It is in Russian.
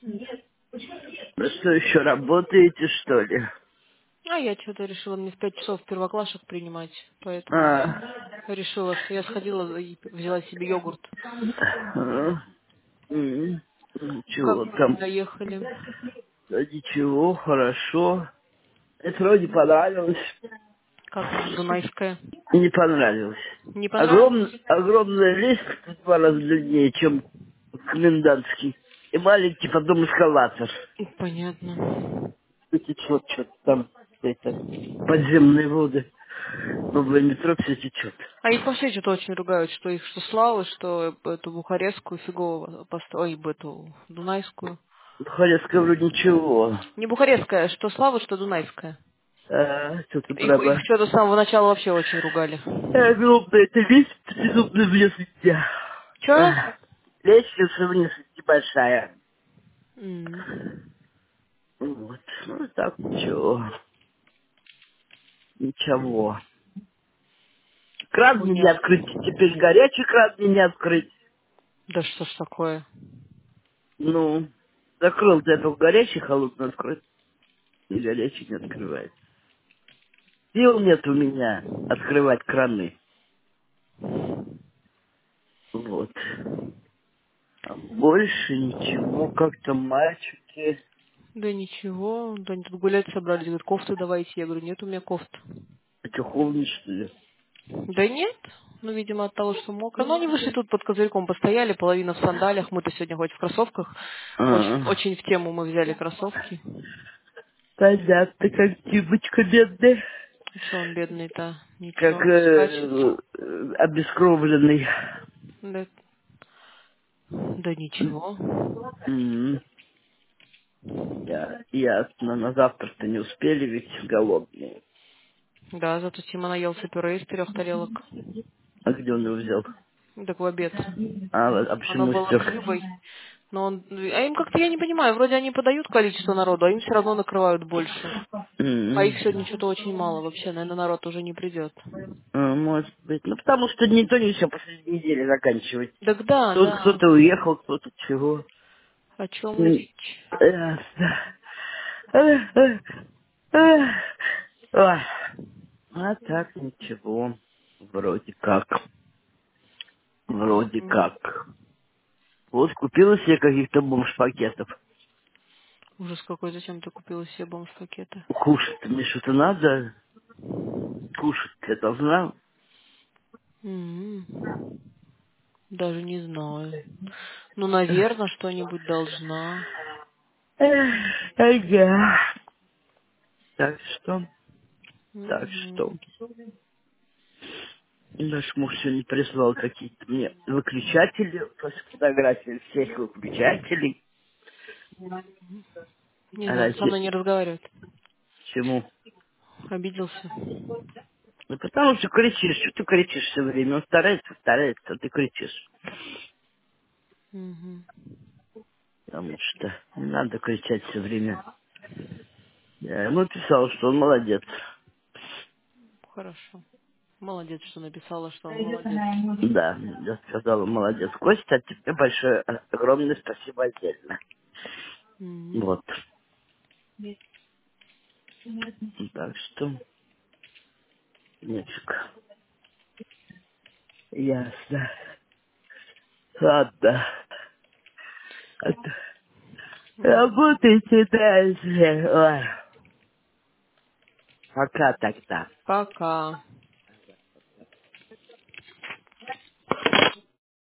Ну что, еще работаете, что ли? А я что-то решила мне в 5 часов первоклашек принимать, поэтому А, решила, что я сходила и взяла себе йогурт. а, Как ничего вы там. доехали? Да ничего, хорошо. Это вроде понравилось. Как вам Дунайская? Не понравилось. Не понравилось? Огромный лист в 2 раза длиннее, чем комендантский. И маленький потом эскалатор. Понятно. Течет что-то там, это, подземные воды. Новое метро все течет. А их вообще что-то очень ругают, что их что Славы, что эту бухарестскую фигово ой, эту Дунайскую. Хорецкая вроде ничего. Не бухарестская, что Слава, что Дунайская. А, что-то Их прямо. что-то с самого начала вообще очень ругали. Огромная, это весь преступный вниз идти. Че? Лестница вниз идти большая. М. Вот. Ну так, ничего. Ничего. Кран нельзя Понятно. открыть. Теперь горячий кран нельзя открыть. Да что ж такое? Ну, закрыл ты только горячий, холодный открыть. И горячий не открывает. Сил нет у меня открывать краны. Вот. А больше ничего. Как-то мальчики. Да ничего, да они тут гулять собрались, говорят, кофты давайте. Я говорю, нет у меня кофт. Это холодно, что ли? Да нет, ну, видимо, от того, что мокро. Но они вышли тут под козырьком, постояли, половина в сандалиях, мы-то сегодня хоть в кроссовках. Очень, А, очень в тему мы взяли кроссовки. понятно, как девочка бедная. И что он бедный-то? Как Ничего, скачет. обескровленный. Да, да ничего. М, ясно, на завтра-то не успели, ведь голодные. Да, зато Тима наелся пюре из 3 тарелок. А где он его взял? Так в обед. А Оно почему было с стёк? рыбой. Но он... А им как-то, я не понимаю, вроде они подают количество народу, а им все равно накрывают больше. А их сегодня что-то очень мало вообще, наверное, народ уже не придет. Может быть. Ну, потому что никто не все последней недели заканчивать. Так да, да. Кто-то уехал, кто-то чего. О чем М, речь? ясно. Эх, эх, эх. Ой. А так ничего. Вроде как. Вроде М. как. Вот купила себе каких-то бомж-пакетов. Ужас какой, зачем ты купила себе бомж-пакеты? Кушать мне что-то надо. Кушать я должна. М. Даже не знаю. Ну, наверное, что-нибудь должна. Эх, ага. Так что, так что. Мгм. Наш муж сегодня прислал какие-то мне выключатели, фотографии всех выключателей. Не А знаю, со раньше мной не разговаривает. чему? Обиделся. Ну, потому что кричишь. Что ты кричишь все время? Он старается, а ты кричишь. Мгм. Потому что не надо кричать все время. Я ему писал, что он молодец. Хорошо. Молодец, что написала, что он молодец. Да, я сказала, молодец. Костя, тебе большое, огромное спасибо отдельно. Мгм. Вот. Так что, нечко. Ясно. Ладно. Мгм. Работайте дальше. Ой. Пока тогда. Пока.